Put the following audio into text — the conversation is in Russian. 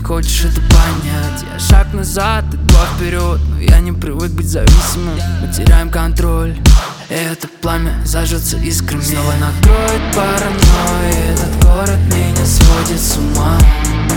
хочешь это понять. Я шаг назад, ты два вперед, но я не привык быть зависимым. Мы теряем контроль, и это пламя зажжется искрами. Снова накроет паранойя, этот город меня сводит с ума.